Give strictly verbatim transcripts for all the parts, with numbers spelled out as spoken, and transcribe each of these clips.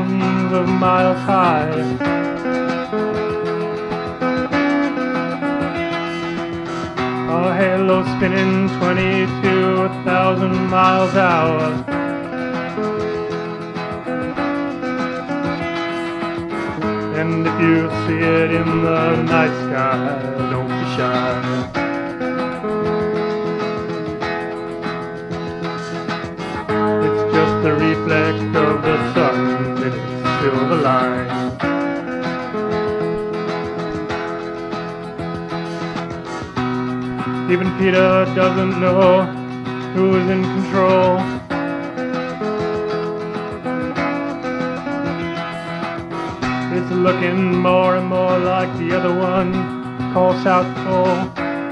thousands of miles high. Our halo spinning twenty-two thousand miles an hour. And if you see it in the night sky, don't be shy. It's just the reflex of the sun in its silver line. Even Peter doesn't know who's in control. It's looking more and more like the other one, called South Pole.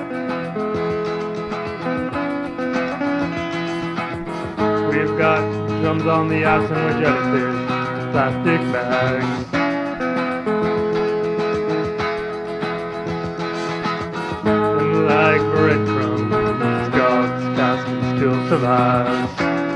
We've got drums on the ice and we're jellyfish, plastic bags. And like breadcrumbs, God's casket still survives.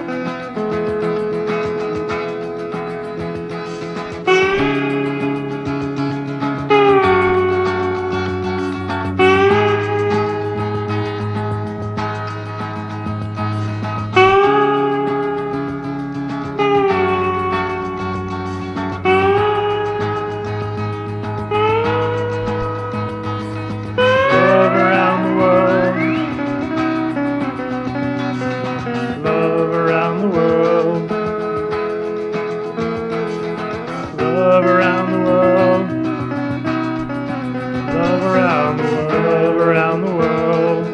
Love around the world, love around the world, love around the world.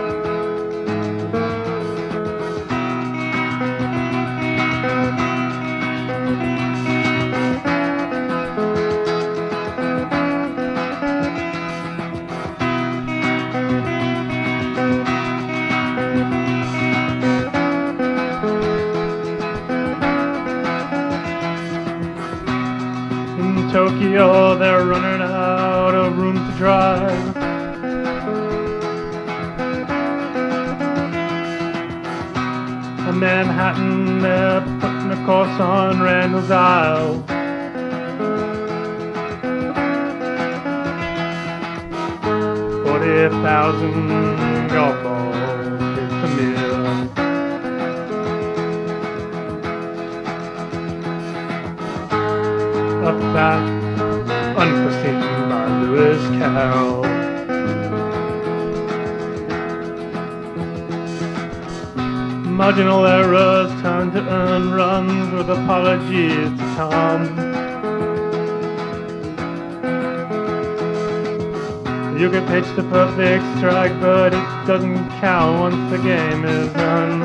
In Tokyo, they're running out of room to drive. In Manhattan, they're putting a course on Randall's Isle. Forty thousand golf balls hit the mirror. A fact unforeseen by Lewis Carroll. Marginal errors turn to earn runs with apologies to Tom. You can pitch the perfect strike, but it doesn't count once the game is done.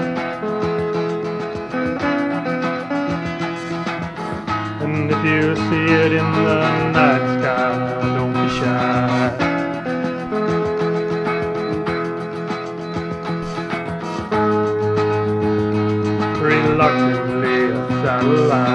And if you see it in the night sky, don't be shy. Reluctantly a satellite.